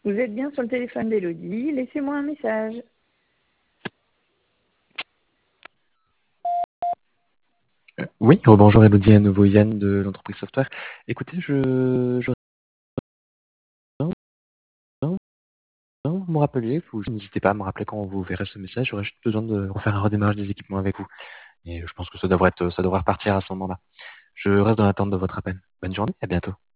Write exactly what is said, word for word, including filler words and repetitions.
Vous êtes bien sur le téléphone d'Élodie, laissez-moi un message. Oui, bonjour Elodie, à nouveau Yann de l'entreprise software. Écoutez, je, je vous me rappeliez, vous n'hésitez pas à me rappeler quand vous verrez ce message, j'aurais juste besoin de refaire un redémarrage des équipements avec vous. Et je pense que ça devrait être, ça devrait repartir à ce moment-là. Je reste dans l'attente de votre appel. Bonne journée, à bientôt.